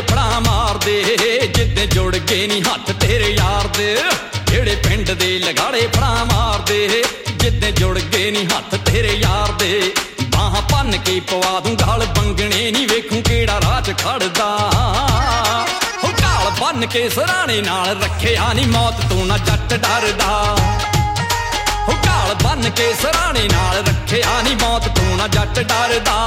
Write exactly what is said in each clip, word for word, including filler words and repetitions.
ਫੜਾ ਮਾਰਦੇ ਜਿੱਦੇ ਜੁੜ ਕੇ ਨੀ ਹੱਥ ਤੇਰੇ ਯਾਰ ਦੇ ਜਿਹੜੇ ਪਿੰਡ ਦੇ ਲਗਾੜੇ ਫੜਾ ਮਾਰਦੇ ਜਿੱਦੇ ਜੁੜ ਕੇ ਨੀ ਹੱਥ ਤੇਰੇ ਯਾਰ ਦੇ ਬਾਹਾਂ ਭੰਨ ਕੇ ਪਵਾ ਦੂੰ ਗਾਲ ਬੰਗਣੇ ਨੀ ਵੇਖੂੰ ਕਿਹੜਾ ਰਾਹ ਚ ਖੜਦਾ ਹੋ ਢਾਲ ਬੰਨ ਕੇ ਸਰਾਣੇ ਨਾਲ ਰੱਖਿਆ ਨੀ ਮੌਤ ਤੋਂ ਨਾ ਜੱਟ ਡਰਦਾ ਹੋ ਢਾਲ ਬੰਨ ਕੇ ਸਰਾਣੇ ਨਾਲ ਰੱਖਿਆ ਨੀ ਮੌਤ ਤੋਂ ਨਾ ਜੱਟ ਡਰਦਾ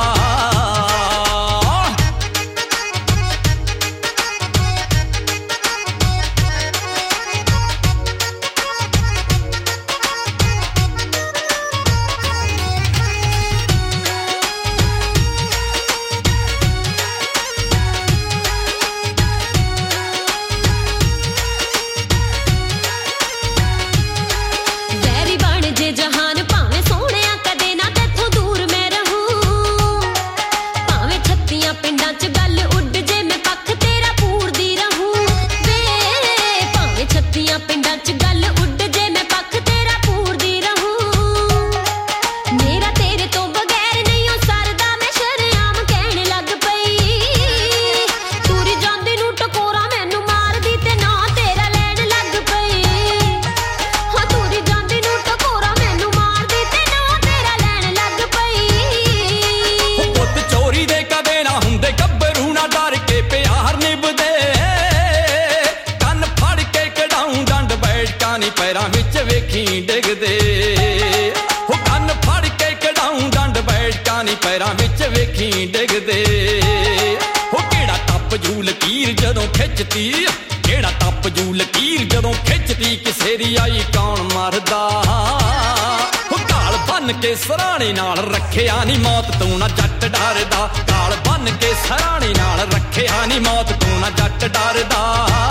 ਪੈਰਾਂ ਵਿੱਚ ਵੇਖੀ ਡਿੱਗਦੇ ਹੋ ਕੰਨ ਫੜ ਕੇ ਕਢਾਉਂ ਡੰਡ ਬੈਠਕਾਂ ਨੀ ਪੈਰਾਂ ਵਿੱਚ ਵੇਖੀ ਡਿੱਗਦੇ ਹੋ ਕਿਹੜਾ ਟੱਪ ਜੂ ਲਕੀਰ ਜਦੋਂ ਖਿੱਚਤੀ ਕਿਹੜਾ ਟੱਪ ਜੂ ਲਕੀਰ ਜਦੋਂ ਖਿੱਚਤੀ ਕਿਸੇ ਦੀ ਆਈ ਕੌਣ ਮਰਦਾ ਹੋ ਢਾਲ ਬੰਨ ਕੇ ਸਰਾਣੇ ਨਾਲ ਰੱਖਿਆ ਨੀ ਮੌਤ ਤੋਂ ਨਾ ਜੱਟ ਡਰਦਾ ਢਾਲ ਬੰਨ ਕੇ ਸਰਾਣੇ ਨਾਲ ਰੱਖਿਆ ਨੀ ਮੌਤ ਤੋਂ ਨਾ ਜੱਟ ਡਰਦਾ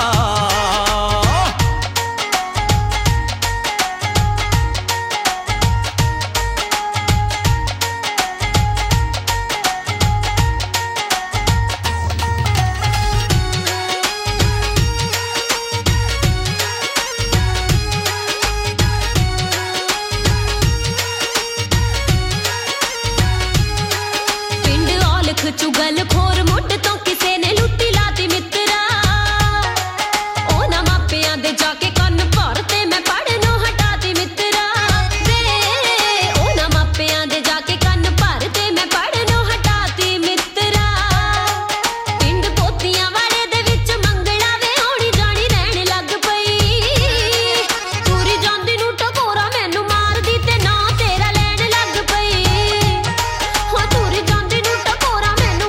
ਚੁਗਲ ਖੋਰ ਮੁੱਢ ਤੋਂ ਕਿਸੇ ਨੇ ਲੁੱਟੀ ਲਾਤੀ ਮਿੱਤਰਾ ਉਹਨਾਂ ਮਾਪਿਆਂ ਦੇ ਜਾ ਕੇ ਕੰਨ ਭਰ ਤੇ ਮੈਂ ਪੜਨੋਂ ਹਟਾਤੀ ਮਿੱਤਰਾ ਵੇ ਉਹਨਾਂ ਮਾਪਿਆਂ ਦੇ ਜਾ ਕੇ ਕੰਨ ਭਰ ਤੇ ਮੈਂ ਪੜਨੋਂ ਹਟਾਤੀ ਮਿੱਤਰਾ ਪਿੰਡ ਪੋਤੀਆਂ ਵਾਲੇ ਦੇ ਵਿੱਚ ਮੰਗਣਾ ਵੇ ਹੋਣੀ ਜਾਣੀ ਰਹਿਣ ਲੱਗ ਪਈ ਤੁਰੀ ਜਾਂਦੀ ਨੂੰ ਟਕੋਰਾ ਮੈਨੂੰ ਮਾਰਦੀ ਤੇ ਨਾ ਤੇਰਾ ਲੈਣ ਲੱਗ ਪਈ ਹੋ ਤੁਰੀ ਜਾਂਦੀ ਨੂੰ ਟਕੋਰਾ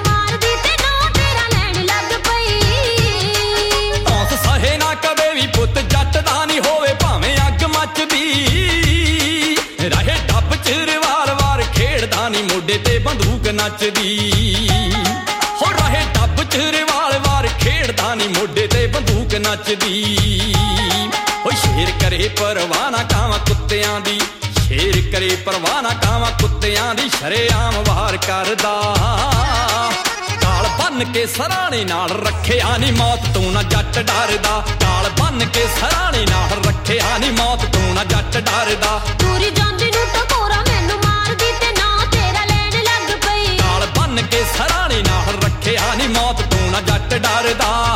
ਪੁੱਤ ਜੱਟ ਦਾ ਨੀ ਹੋਵੇ ਭਾਵੇਂ ਅੱਗ ਮੱਚਦੀ ਰਹੇ ਡੱਬ ਚ ਵਾਰ ਵਾਰ ਖੇਡਦਾ ਨੀ ਮੋਢੇ ਤੇ ਬੰਦੂਕ ਨੱਚਦੀ ਹੋ ਰਹੇ ਡੱਬ ਚ ਵਾਰ ਵਾਰ ਖੇਡਦਾ ਨੀ ਮੋਢੇ ਤੇ ਬੰਦੂਕ ਨੱਚਦੀ ਹੋ ਸ਼ੇਰ ਕਰੇ ਪਰਵਾਹ ਨਾ ਕਾਵਾਂ ਕੁੱਤਿਆਂ ਦੀ ਸ਼ੇਰ ਕਰੇ ਪਰਵਾਹ ਨਾ ਕਾਵਾਂ ਕੁੱਤਿਆਂ ਦੀ ਸ਼ਰੇਆਮ ਵਾਰ ਕਰਦਾ ਬੰਨ ਕੇ ਸਰਾਣੇ ਨਾਲ ਰੱਖਿਆ ਨੀ ਮੌਤ ਤੋਂ ਨਾ ਜੱਟ ਡਰਦਾ ਢਾਲ ਬੰਨ ਕੇ ਸਰਾਣੇ ਨਾਲ ਰੱਖਿਆ ਨੀ ਮੌਤ ਤੋਂ ਨਾ ਜੱਟ ਡਰਦਾ ਤੁਰੀ ਜਾਂਦੀ ਨੂੰ ਟਕੋਰਾ ਮੈਨੂੰ ਮਾਰਦੀ ਤੇ ਨਾ ਤੇਰਾ ਲੈਣ ਲੱਗ ਪਈ ਢਾਲ ਬੰਨ ਕੇ ਸਰਾਣੇ ਨਾਲ ਰੱਖਿਆ ਨੀ ਮੌਤ ਤੋਂ ਨਾ ਜੱਟ ਡਰਦਾ